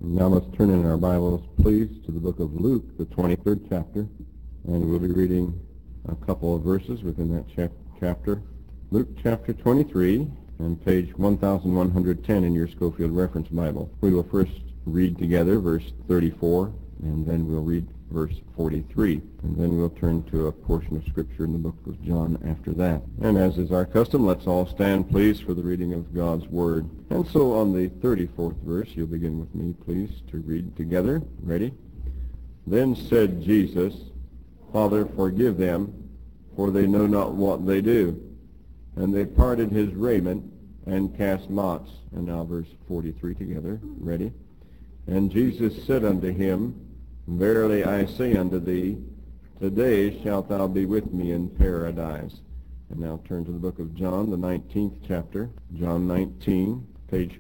Now let's turn in our Bibles, please, to the book of Luke, the 23rd chapter, and we'll be reading a couple of verses within that chapter. Luke chapter 23 and page 1110 in your Schofield Reference Bible. We will first read together verse 34, and then we'll read verse 43, and then we'll turn to a portion of Scripture in the book of John after that. And as is our custom, let's all stand, please, for the reading of God's Word. And so on the 34th verse, you'll begin with me, please, to read together. Ready? Then said Jesus, Father, forgive them, for they know not what they do. And they parted his raiment and cast lots. And now verse 43 together. Ready? And Jesus said unto him, Verily I say unto thee, today shalt thou be with me in paradise. And now turn to the book of John, the 19th chapter. John 19, page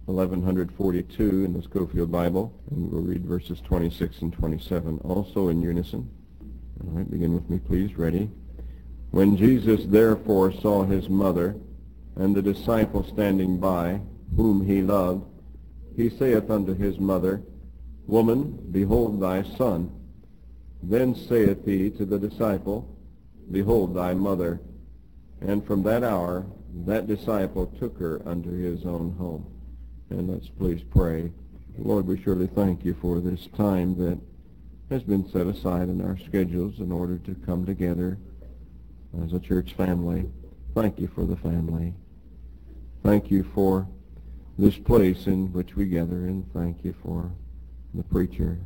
1142 in the Schofield Bible. And we'll read verses 26 and 27 also in unison. All right, begin with me, please. Ready? When Jesus therefore saw his mother and the disciple standing by, whom he loved, he saith unto his mother, Woman, behold thy son. Then saith he to the disciple, Behold thy mother. And from that hour that disciple took her unto his own home. And let's please pray. Lord, we surely thank you for this time that has been set aside in our schedules in order to come together as a church family. Thank you for the family. Thank you for this place in which we gather, and thank you for the preacher.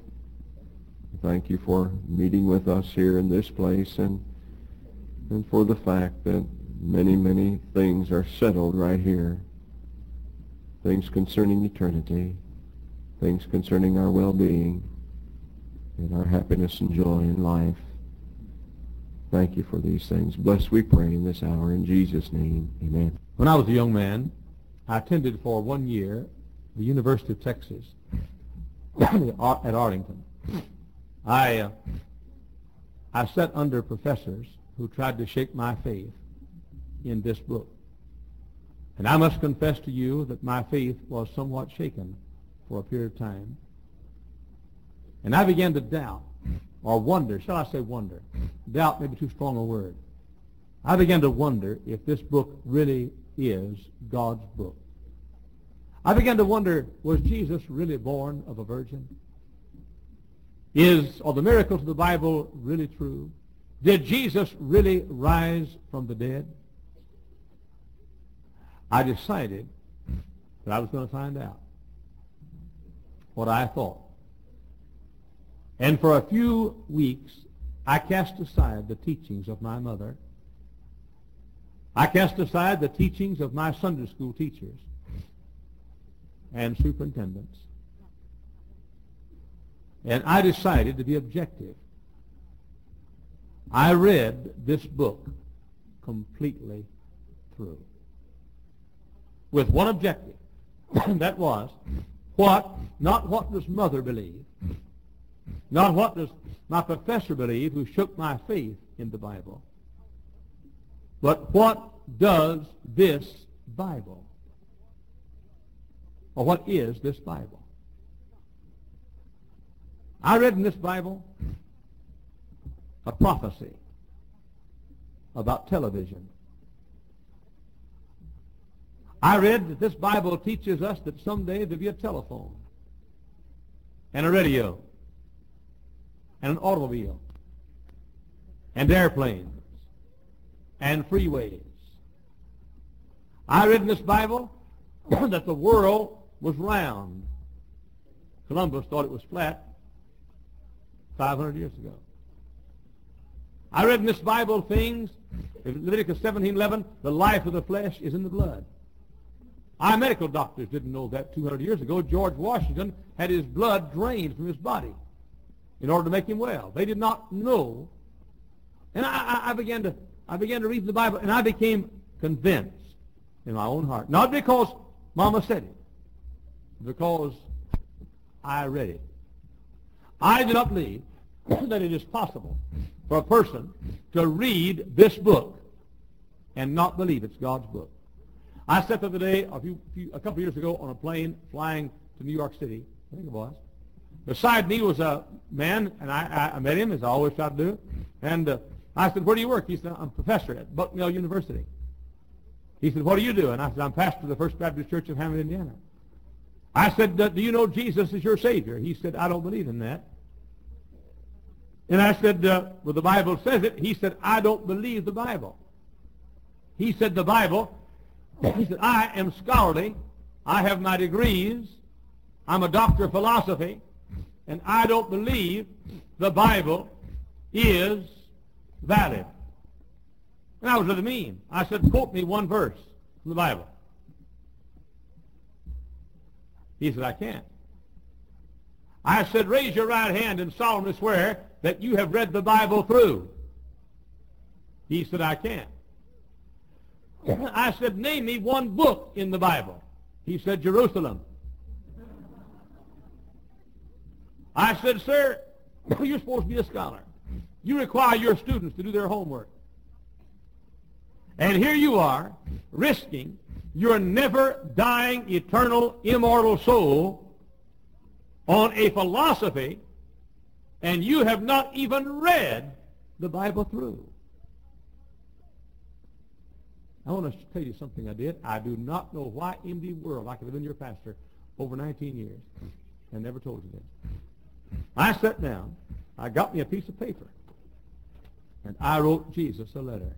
Thank you for meeting with us here in this place, and for the fact that many, many things are settled right here. Things concerning eternity, things concerning our well-being, and our happiness and joy in life. Thank you for these things. Bless, we pray, in this hour. In Jesus' name, amen. When I was a young man, I attended for 1 year the University of Texas at Arlington. I sat under professors who tried to shake my faith in this book. And I must confess to you that my faith was somewhat shaken for a period of time. And I began to doubt, or wonder, shall I say wonder? Doubt may be too strong a word. I began to wonder if this book really is God's book. I began to wonder, was Jesus really born of a virgin? Are the miracles of the Bible really true? Did Jesus really rise from the dead? I decided that I was going to find out what I thought. And for a few weeks, I cast aside the teachings of my mother. I cast aside the teachings of my Sunday school teachers and superintendents. And I decided to be objective. I read this book completely through with one objective. That was, not what does Mother believe, not what does my professor believe who shook my faith in the Bible, but what does this Bible, or what is this Bible? I read in this Bible a prophecy about television. I read that this Bible teaches us that someday there'll be a telephone and a radio and an automobile and airplanes and freeways. I read in this Bible that the world was round. Columbus thought it was flat 500 years ago. I read in this Bible things, in Leviticus 17:11, the life of the flesh is in the blood. Our medical doctors didn't know that 200 years ago. George Washington had his blood drained from his body in order to make him well. They did not know. And I began to read the Bible, and I became convinced in my own heart. Not because Mama said it, because I read it. I do not believe that it is possible for a person to read this book and not believe it's God's book. I sat the other day, a couple of years ago, on a plane flying to New York City, I think it was. Beside me was a man, and I met him, as I always try to do. And I said, where do you work? He said, I'm a professor at Bucknell University. He said, what do you do? And I said, I'm pastor of the First Baptist Church of Hammond, Indiana. I said, do you know Jesus is your Savior? He said, I don't believe in that. And I said, well, the Bible says it. He said, I don't believe the Bible. He said, the Bible, he said, I am scholarly. I have my degrees. I'm a doctor of philosophy. And I don't believe the Bible is valid. And I was really mean. I said, quote me one verse from the Bible. He said, I can't. I said, raise your right hand and solemnly swear that you have read the Bible through. He said, I can't. I said, name me one book in the Bible. He said, Jerusalem. I said, sir, you're supposed to be a scholar. You require your students to do their homework. And here you are, risking your never-dying, eternal, immortal soul on a philosophy, and you have not even read the Bible through. I want to tell you something I did. I do not know why in the world I could have been your pastor over 19 years and never told you this. I sat down, I got me a piece of paper, and I wrote Jesus a letter.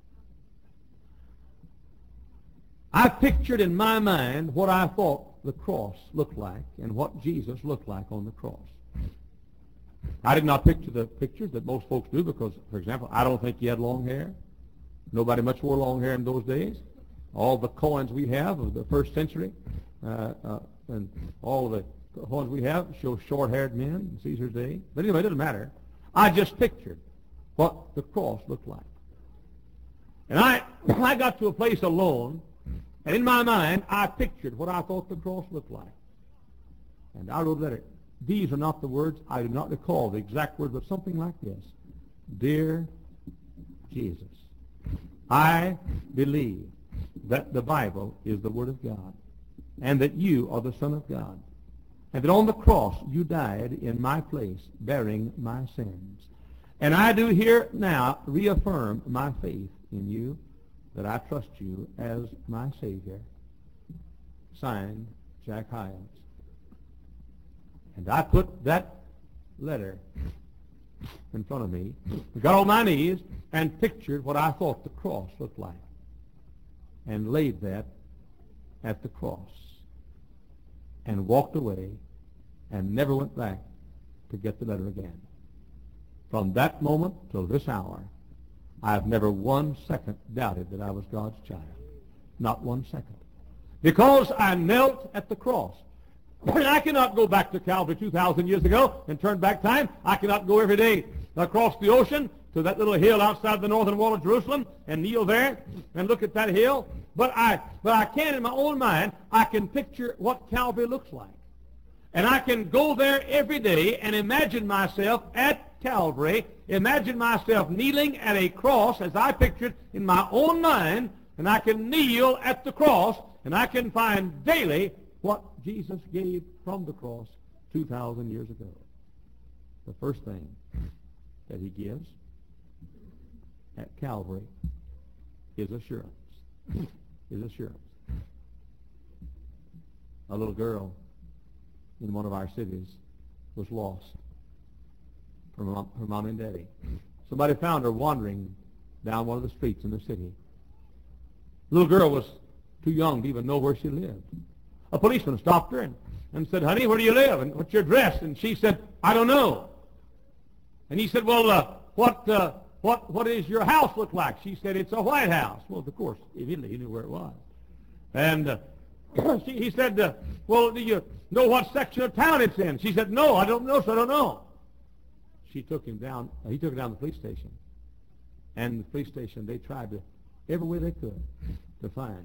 I pictured in my mind what I thought the cross looked like and what Jesus looked like on the cross. I did not picture the pictures that most folks do because, for example, I don't think he had long hair. Nobody much wore long hair in those days. All the coins we have of the first century and all the coins we have show short-haired men in Caesar's day. But anyway, it doesn't matter. I just pictured what the cross looked like. And I got to a place alone, and in my mind, I pictured what I thought the cross looked like. And I wrote a letter. These are not the words. I do not recall the exact words, but something like this. Dear Jesus, I believe that the Bible is the Word of God, and that you are the Son of God, and that on the cross you died in my place, bearing my sins. And I do here now reaffirm my faith in you, that I trust you as my Savior. Signed, Jack Hyles. And I put that letter in front of me, got on my knees, and pictured what I thought the cross looked like, and laid that at the cross, and walked away, and never went back to get the letter again. From that moment till this hour, I have never 1 second doubted that I was God's child. Not 1 second. Because I knelt at the cross. And I cannot go back to Calvary 2,000 years ago and turn back time. I cannot go every day across the ocean to that little hill outside the northern wall of Jerusalem and kneel there and look at that hill. But I can, in my own mind, I can picture what Calvary looks like. And I can go there every day and imagine myself at Calvary, imagine myself kneeling at a cross as I pictured in my own mind, and I can kneel at the cross, and I can find daily what Jesus gave from the cross 2,000 years ago. The first thing that he gives at Calvary is assurance. Is assurance. A little girl in one of our cities was lost from her mom and daddy. Somebody found her wandering down one of the streets in the city. The little girl was too young to even know where she lived. A policeman stopped her and said, honey, where do you live? And what's your address? And she said, I don't know. And he said, well, what does your house look like? She said, it's a white house. Well, of course, immediately he knew where it was. And he said, well, do you know what section of town it's in? She said, no, I don't know, so I don't know. He took her down to the police station. And the police station, they tried to, every way they could, to find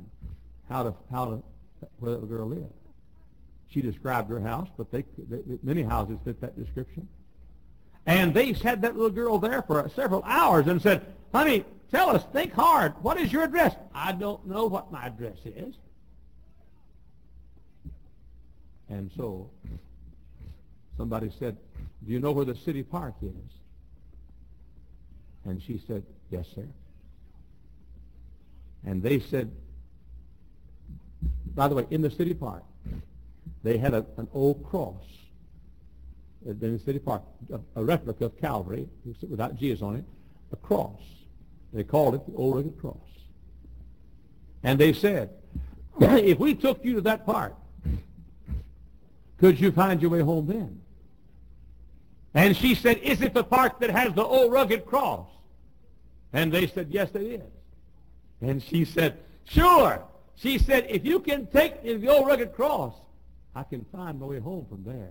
where the girl lived. She described her house, but many houses fit that description. And they had that little girl there for several hours and said, honey, tell us, think hard. What is your address? I don't know what my address is. And so somebody said, do you know where the city park is? And she said, yes, sir. And they said, by the way, in the city park, they had an old cross in the city park, a replica of Calvary, without Jesus on it, a cross. They called it the Old Rugged Cross. And they said, if we took you to that park, could you find your way home then? And she said, is it the park that has the Old Rugged Cross? And they said, yes, it is. And she said, sure. She said, if you can take me to the Old Rugged Cross, I can find my way home from there.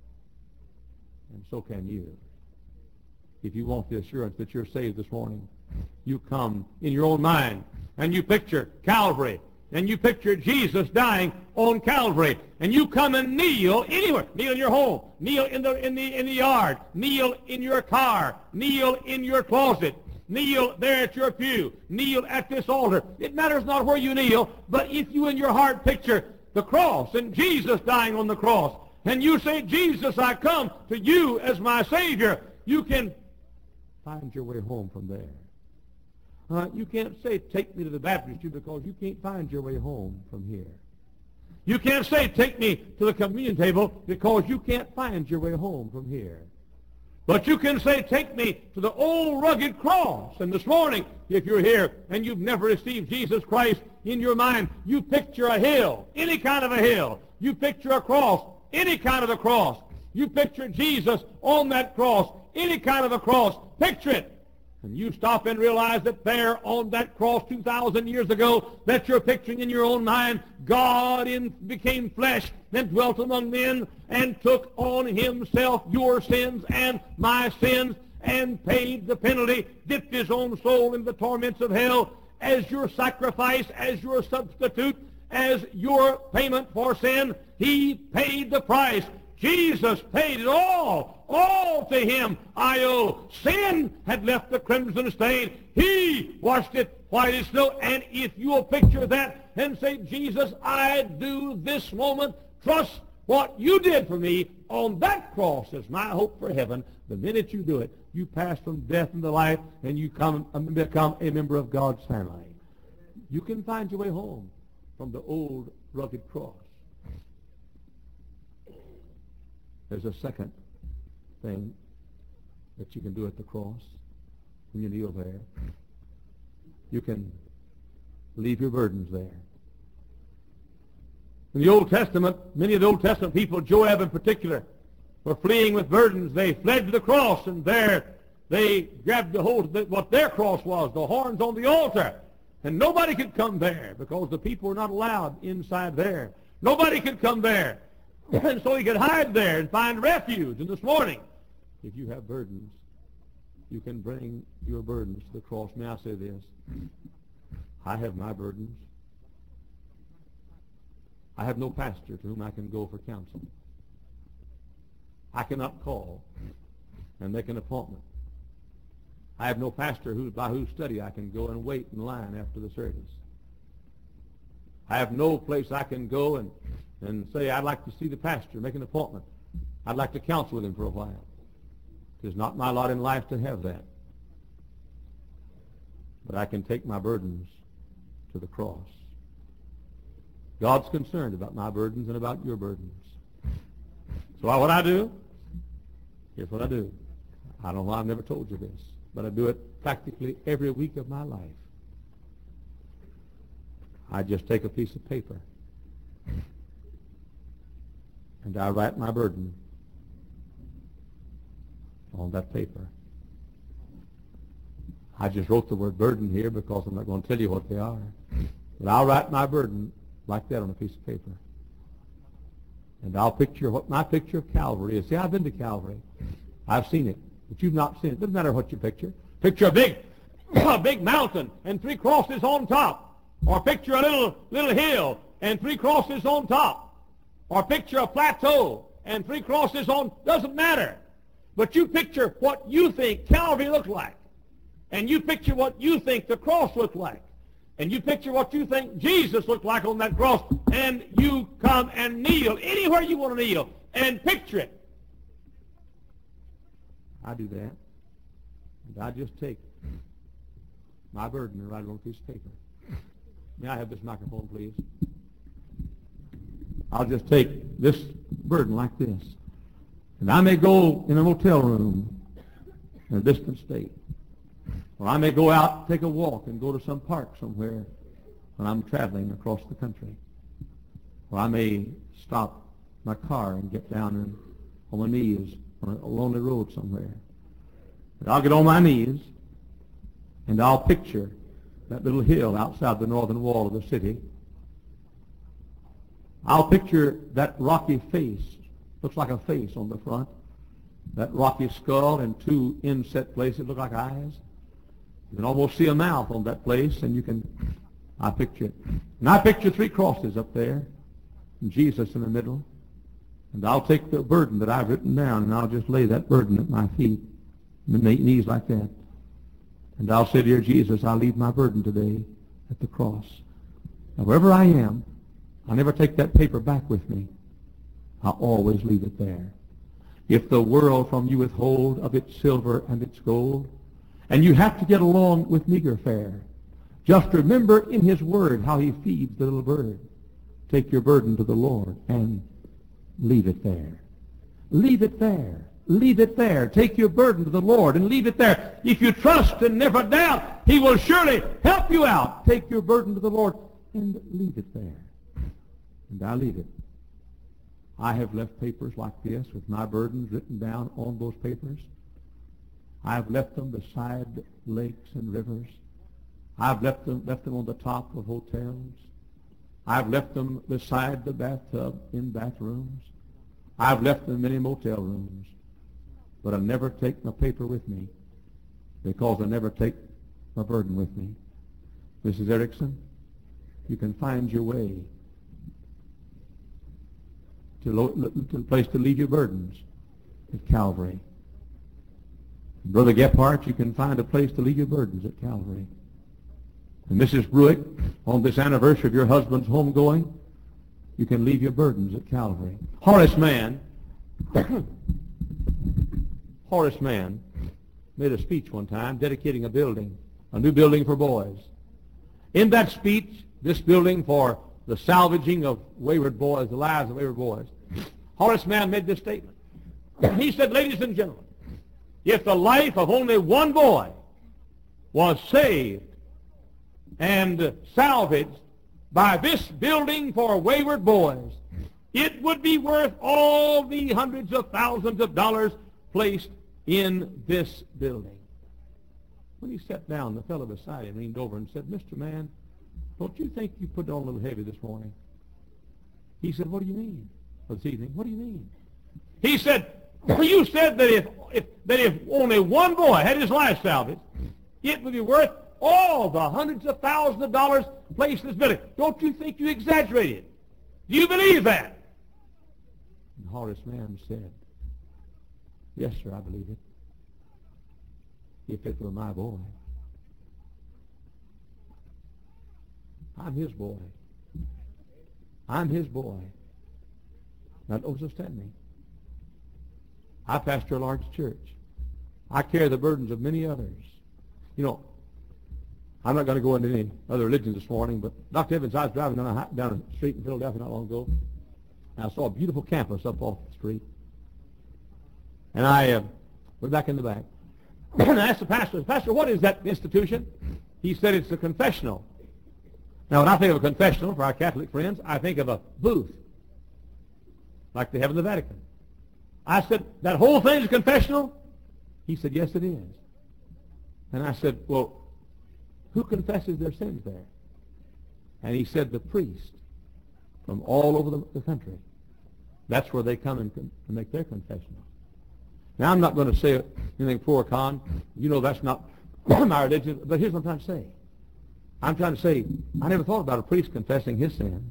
And so can you. If you want the assurance that you're saved this morning, you come in your own mind and you picture Calvary and you picture Jesus dying on Calvary, and you come and kneel anywhere. Kneel in your home, kneel in the yard, kneel in your car, kneel in your closet, kneel there at your pew, kneel at this altar. It matters not where you kneel, but if you in your heart picture the cross and Jesus dying on the cross, and you say, Jesus, I come to you as my Savior, you can find your way home from there. You can't say, take me to the baptistry, because you can't find your way home from here. You can't say, take me to the communion table, because you can't find your way home from here. But you can say, take me to the Old Rugged Cross. And this morning, if you're here and you've never received Jesus Christ in your mind, you picture a hill, any kind of a hill. You picture a cross, any kind of a cross. You picture Jesus on that cross, any kind of a cross. Picture it. And you stop and realize that there on that cross 2,000 years ago that you're picturing in your own mind, God became flesh and dwelt among men and took on himself your sins and my sins and paid the penalty, dipped his own soul in the torments of hell as your sacrifice, as your substitute, as your payment for sin. He paid the price. Jesus paid it all to him I owe. Sin had left the crimson stain. He washed it white as snow. And if you'll picture that and say, Jesus, I do this moment trust what you did for me on that cross as my hope for heaven, the minute you do it, you pass from death into life and you become a member of God's family. You can find your way home from the old rugged cross. There's a second thing that you can do at the cross when you kneel there. You can leave your burdens there. In the Old Testament, many of the Old Testament people, Joab in particular, were fleeing with burdens. They fled to the cross, and there they grabbed the hold of what their cross was, the horns on the altar. And nobody could come there because the people were not allowed inside there. Nobody could come there. And so he could hide there and find refuge. And this morning, if you have burdens, you can bring your burdens to the cross. May I say this? I have my burdens. I have no pastor to whom I can go for counsel. I cannot call and make an appointment. I have no pastor by whose study I can go and wait in line after the service. I have no place I can go and say, I'd like to see the pastor, make an appointment. I'd like to counsel with him for a while. It is not my lot in life to have that. But I can take my burdens to the cross. God's concerned about my burdens and about your burdens. So what I do, here's what I do. I don't know why I've never told you this, but I do it practically every week of my life. I just take a piece of paper and I write my burden on that paper. I just wrote the word burden here because I'm not going to tell you what they are. But I'll write my burden like that on a piece of paper. And I'll picture what my picture of Calvary is. See, I've been to Calvary. I've seen it. But you've not seen it. Doesn't matter what you picture. Picture a big mountain and 3 crosses on top. Or picture a little hill and 3 crosses on top. Or picture a plateau and 3 crosses on. Doesn't matter. But you picture what you think Calvary looked like. And you picture what you think the cross looked like. And you picture what you think Jesus looked like on that cross. And you come and kneel anywhere you want to kneel. And picture it. I do that. And I just take my burden and write it on a piece of paper. May I have this microphone, please? I'll just take this burden like this. And I may go in a motel room in a distant state. Or I may go out, take a walk, and go to some park somewhere when I'm traveling across the country. Or I may stop my car and get down on my knees on a lonely road somewhere. But I'll get on my knees, and I'll picture that little hill outside the northern wall of the city. I'll picture that rocky face, looks like a face on the front, that rocky skull and two inset places that look like eyes. You can almost see a mouth on that place, and I picture it. And I picture 3 crosses up there, and Jesus in the middle. And I'll take the burden that I've written down, and I'll just lay that burden at my feet, and the knees like that. And I'll say, dear Jesus, I leave my burden today at the cross. Now, wherever I am, I'll never take that paper back with me. I'll always leave it there. If the world from you withhold of its silver and its gold, and you have to get along with meager fare, just remember in his word how he feeds the little bird. Take your burden to the Lord and leave it there. Leave it there. Leave it there. Take your burden to the Lord and leave it there. If you trust and never doubt, he will surely help you out. Take your burden to the Lord and leave it there. And I leave it. I have left papers like this with my burdens written down on those papers. I have left them beside lakes and rivers. I've left them on the top of hotels. I've left them beside the bathtub in bathrooms. I've left them in many motel rooms. But I never take my paper with me because I never take my burden with me. Mrs. Erickson, you can find your way to the place to leave your burdens at Calvary. Brother Gephardt, you can find a place to leave your burdens at Calvary. And Mrs. Bruick, on this anniversary of your husband's homegoing, you can leave your burdens at Calvary. Horace Mann made a speech one time dedicating a new building for boys. In that speech, this building for the salvaging of wayward boys, the lives of wayward boys, Horace Mann made this statement. He said, ladies and gentlemen, if the life of only one boy was saved and salvaged by this building for wayward boys, it would be worth all the hundreds of thousands of dollars placed in this building. When he sat down, the fellow beside him leaned over and said, Mr. Mann, don't you think you put it on a little heavy this morning? He said, what do you mean? This evening, what do you mean? He said, you said that if only one boy had his life salvaged, it would be worth all the hundreds of thousands of dollars placed in this building. Don't you think you exaggerated? Do you believe that? And Horace Mann said, yes, sir, I believe it. If it were my boy. I'm his boy. I'm his boy. Now don't understand me. I pastor a large church. I carry the burdens of many others. You know, I'm not going to go into any other religions this morning, but Dr. Evans, I was driving down a street in Philadelphia not long ago, and I saw a beautiful campus up off the street. And I went back in the back. And I asked the pastor, what is that institution? He said it's a confessional. Now, when I think of a confessional for our Catholic friends, I think of a booth, like they have in the Vatican. I said, that whole thing is a confessional? He said, yes, it is. And I said, well, who confesses their sins there? And he said, the priest from all over the country. That's where they come and to make their confessional. Now, I'm not going to say anything pro or con. You know that's not my religion. But here's what I'm trying to say. I'm trying to say, I never thought about a priest confessing his sins.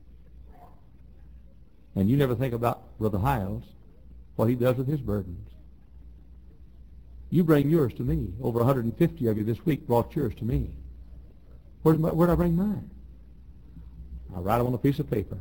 And you never think about Brother Hiles, what he does with his burdens. You bring yours to me. Over 150 of you this week brought yours to me. Where'd I bring mine? I write them on a piece of paper.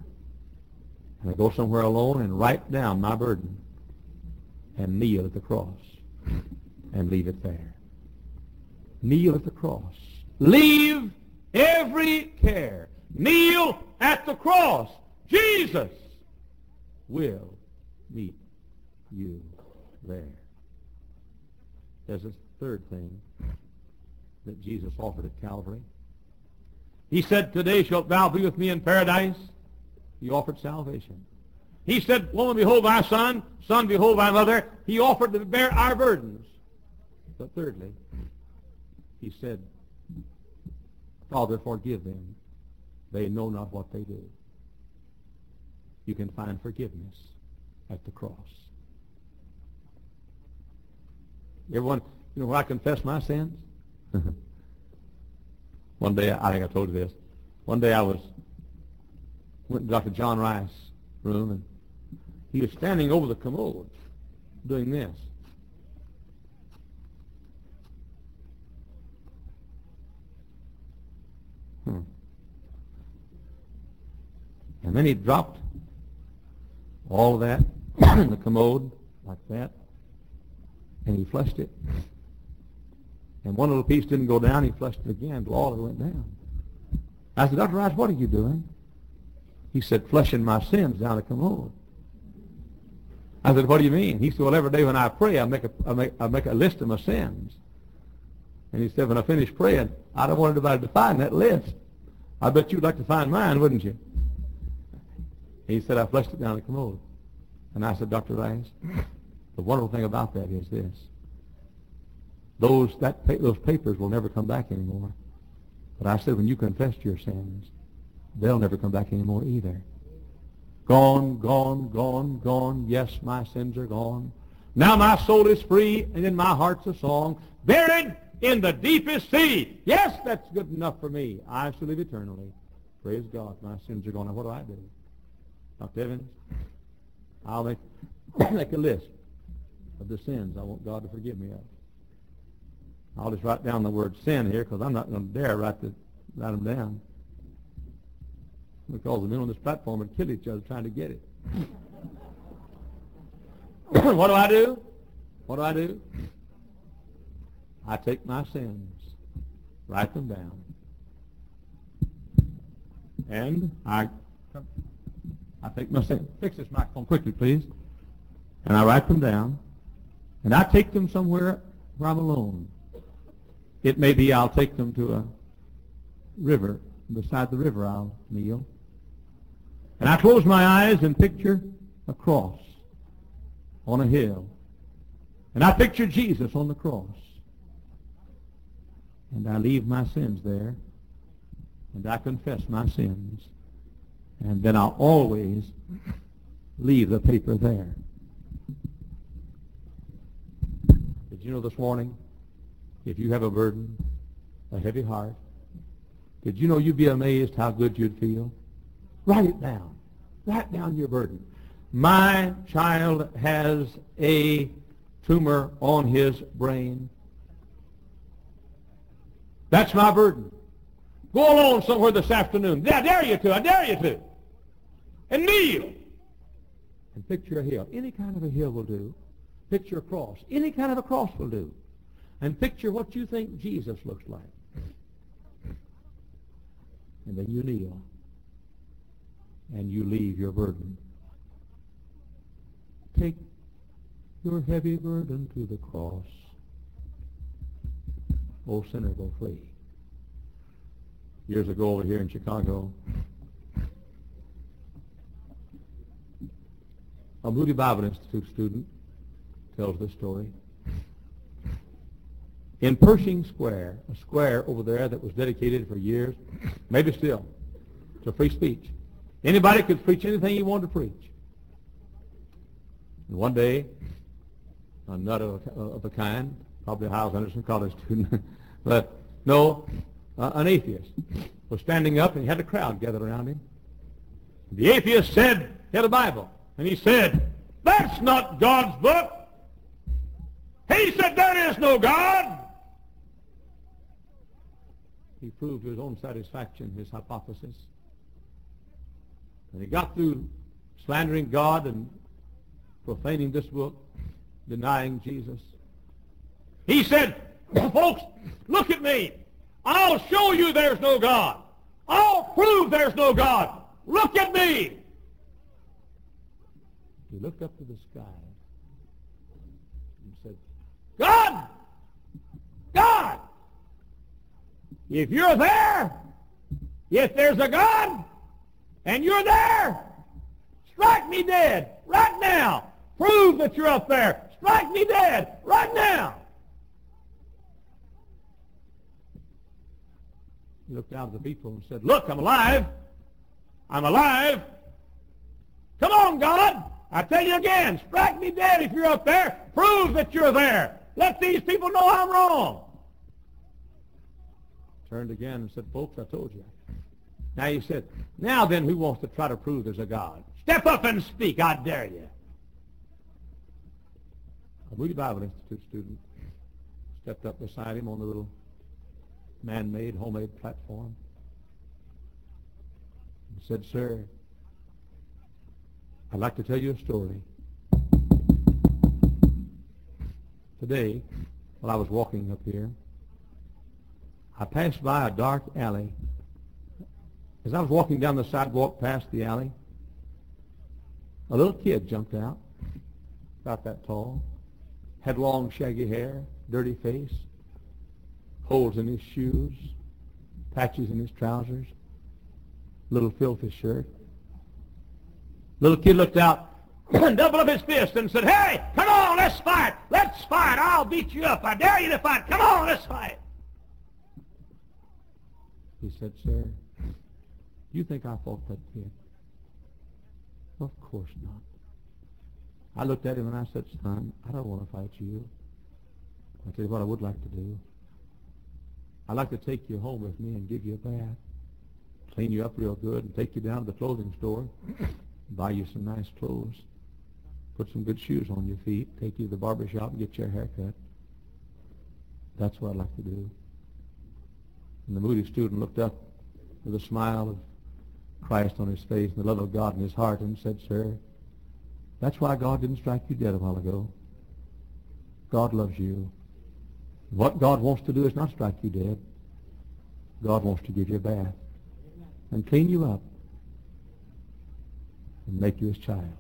And I go somewhere alone and write down my burden and kneel at the cross. and leave it there. Kneel at the cross. Leave every care. Kneel at the cross. Jesus will meet you there. There's a third thing that Jesus offered at Calvary. He said, today shalt thou be with me in paradise. He offered salvation. He said, woman, behold thy son. Son, behold thy mother. He offered to bear our burdens. But thirdly, he said, Father, forgive them. They know not what they do. You can find forgiveness at the cross. Everyone, where I confess my sins? One day, I think I told you this. One day went to Dr. John Rice's room, and he was standing over the commode doing this. And then he dropped all of that in the commode like that, and he flushed it. And one little piece didn't go down. He flushed it again until all of it went down. I said, Dr. Rice, what are you doing? He said, flushing my sins down the commode. I said, what do you mean? He said, well, every day when I pray, I make a list of my sins. And he said, when I finish praying, I don't want anybody to find that list. I bet you'd like to find mine, wouldn't you? He said, I flushed it down the commode. And I said, Dr. Rice, the wonderful thing about that is this. Those papers will never come back anymore. But I said, when you confess your sins, they'll never come back anymore either. Gone, gone, gone, gone. Yes, my sins are gone. Now my soul is free, and in my heart's a song. Buried in the deepest sea. Yes, that's good enough for me. I shall live eternally. Praise God, my sins are gone. Now what do? Dr. Evans, I'll make a list of the sins I want God to forgive me of. I'll just write down the word sin here because I'm not going to dare write them down. Because the men on this platform would kill each other trying to get it. What do? What do? I take my sins, write them down, and I take my sins. Fix this microphone quickly, please. And I write them down, and I take them somewhere where I'm alone. It may be I'll take them to a river. Beside the river I'll kneel. And I close my eyes and picture a cross on a hill. And I picture Jesus on the cross. And I leave my sins there. And I confess my sins. And then I'll always leave the paper there. Did you know this morning, if you have a burden, a heavy heart, did you know you'd be amazed how good you'd feel? Write it down. Write down your burden. My child has a tumor on his brain. That's my burden. Go alone somewhere this afternoon. I dare you to. And kneel. And picture a hill. Any kind of a hill will do. Picture a cross. Any kind of a cross will do. And picture what you think Jesus looks like. And then you kneel. And you leave your burden. Take your heavy burden to the cross. O sinner, go flee. Years ago over here in Chicago, a Moody Bible Institute student tells this story. In Pershing Square, a square over there that was dedicated for years, maybe still, to free speech. Anybody could preach anything he wanted to preach. And one day, a nut of a kind, probably a Hyles Anderson College student, but no, an atheist was standing up and he had a crowd gathered around him. The atheist said, he had a Bible, and he said, that's not God's book. He said, there is no God. He proved to his own satisfaction his hypothesis. And he got through slandering God and profaning this book, denying Jesus. He said, folks, look at me. I'll show you there's no God. I'll prove there's no God. Look at me. He looked up to the sky and said, God! God! If you're there, if there's a God, and you're there, strike me dead right now. Prove that you're up there. Strike me dead right now. He looked out at the people and said, look, I'm alive. I'm alive. Come on, God. I tell you again, strike me dead if you're up there. Prove that you're there. Let these people know I'm wrong. Turned again and said, folks, I told you. Now he said, now then, who wants to try to prove there's a God? Step up and speak, I dare you. A Moody Bible Institute student stepped up beside him on the little man-made, homemade platform and said, sir, I'd like to tell you a story. Today, while I was walking up here, I passed by a dark alley. As I was walking down the sidewalk past the alley, a little kid jumped out, about that tall, had long shaggy hair, dirty face, holes in his shoes, patches in his trousers, little filthy shirt. Little kid looked out, doubled up his fist and said, hey, come on, let's fight. Let's fight. I'll beat you up. I dare you to fight. Come on, let's fight. He said, sir, do you think I fought that kid? Of course not. I looked at him and I said, son, I don't want to fight you. I'll tell you what I would like to do. I'd like to take you home with me and give you a bath, clean you up real good, and take you down to the clothing store, buy you some nice clothes, put some good shoes on your feet, take you to the barber shop and get your hair cut. That's what I'd like to do. And the Moody student looked up with a smile of Christ on his face and the love of God in his heart and said, sir, that's why God didn't strike you dead a while ago. God loves you. What God wants to do is not strike you dead. God wants to give you a bath and clean you up and make you his child.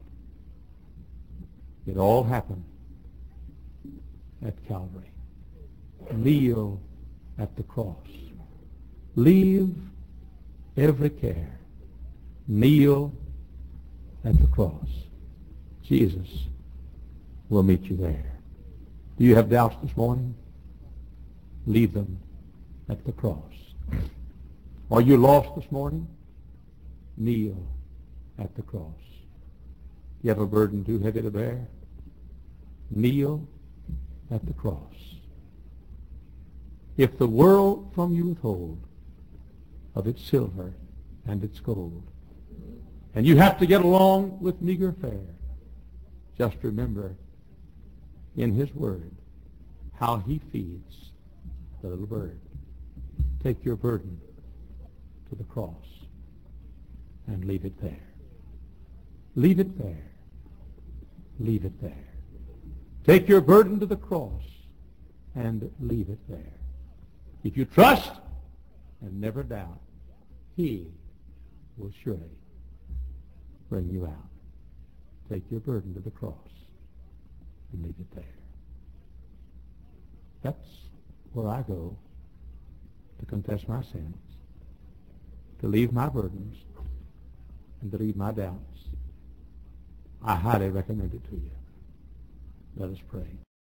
It all happened at Calvary. Kneel at the cross. Leave every care. Kneel at the cross. Jesus will meet you there. Do you have doubts this morning? Leave them at the cross. Are you lost this morning? Kneel at the cross. You have a burden too heavy to bear? Kneel at the cross. If the world from you withhold of its silver and its gold, and you have to get along with meager fare, just remember in his word how he feeds the little bird. Take your burden to the cross and leave it there. Leave it there. Leave it there. Take your burden to the cross and leave it there. If you trust and never doubt, he will surely bring you out. Take your burden to the cross and leave it there. That's where I go to confess my sins, to leave my burdens, and to leave my doubts. I highly recommend it to you. Let us pray.